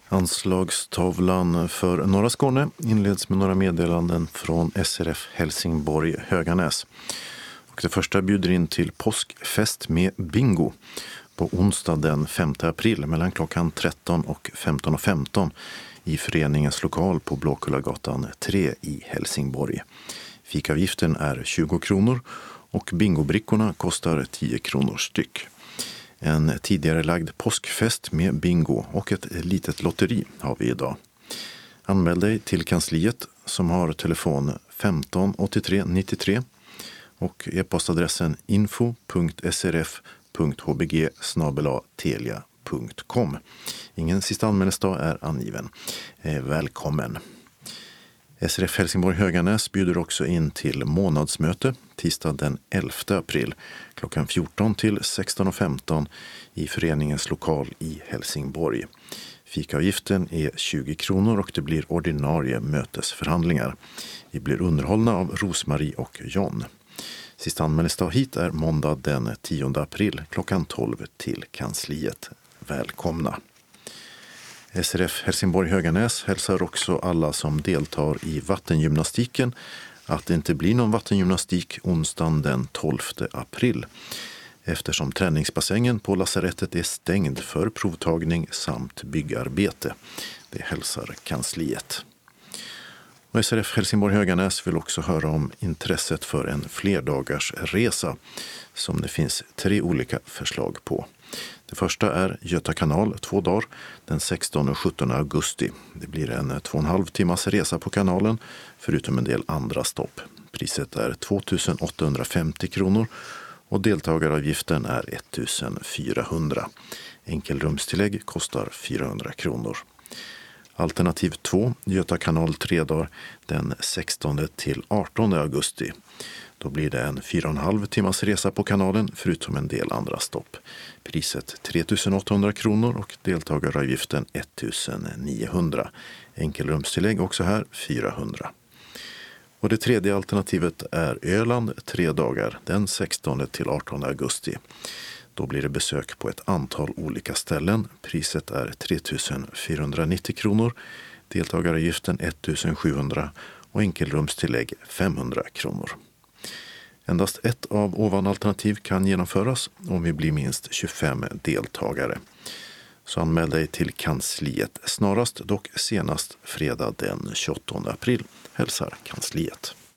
Anslagstavlan för norra Skåne inleds med några meddelanden från SRF Helsingborg Höganäs. Och det första bjuder in till påskfest med bingo på onsdag den 5 april mellan klockan 13 och 15.15 i föreningens lokal på Blåkullagatan 3 i Helsingborg. Fikavgiften är 20 kronor och bingobrickorna kostar 10 kronor styck. En tidigare lagd påskfest med bingo och ett litet lotteri har vi idag. Anmäl dig till kansliet som har telefon 15 83 93 och e-postadressen info.srf.hbg@telia.com. Ingen sista anmälningsdag är angiven. Välkommen! SRF Helsingborg Höganäs bjuder också in till månadsmöte tisdag den 11 april klockan 14 till 16.15 i föreningens lokal i Helsingborg. Fikavgiften är 20 kronor och det blir ordinarie mötesförhandlingar. Vi blir underhållna av Rosmarie och John. Sista anmälningsdag hit är måndag den 10 april klockan 12 till kansliet. Välkomna! SRF Helsingborg Höganäs hälsar också alla som deltar i vattengymnastiken att det inte blir någon vattengymnastik onsdagen den 12 april eftersom träningsbassängen på lasarettet är stängd för provtagning samt byggarbete. Det hälsar kansliet. Och SRF Helsingborg Höganäs vill också höra om intresset för en flerdagars resa som det finns 3 olika förslag på. Det första är Göta kanal 2 dagar den 16 och 17 augusti. Det blir en 2,5 timmars resa på kanalen förutom en del andra stopp. Priset är 2850 kronor och deltagaravgiften är 1400. Enkelrumstillägg kostar 400 kronor. Alternativ 2, Göta kanal 3 dagar den 16 till 18 augusti. Då blir det en 4,5 timmars resa på kanalen förutom en del andra stopp. Priset 3800 kronor och deltagaravgiften 1900. Enkelrumstillägg också här 400. Och det tredje alternativet är Öland 3 dagar den 16 till 18 augusti. Då blir det besök på ett antal olika ställen. Priset är 3490 kronor, deltagaravgiften 1700 och enkelrumstillägg 500 kronor. Endast ett av ovanalternativ kan genomföras om vi blir minst 25 deltagare. Så anmäl dig till kansliet snarast, dock senast fredag den 28 april. Hälsar kansliet.